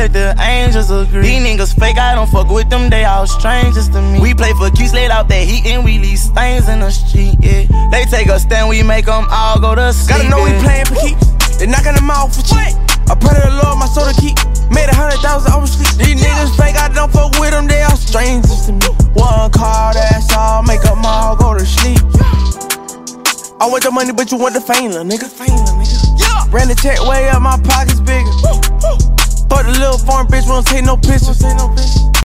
let the angels agree. These niggas fake, I don't fuck with them, they all strangers to me. We play for keys, laid out that heat, and we leave stains in the street, yeah. They take a stand, we make them all go to sleep. Gotta know we playin' for keeps, they knockin' them out for cheap. I pray to the Lord, my soul to keep. Made 100,000 oversleep. These niggas fake, I don't fuck with them, they all strangers to me. One car, that's all, make them all go to sleep. I want the money, but you want the fame, little nigga. Ran the check way up, my pockets bigger. Fuck the little foreign bitch, we don't take no pictures.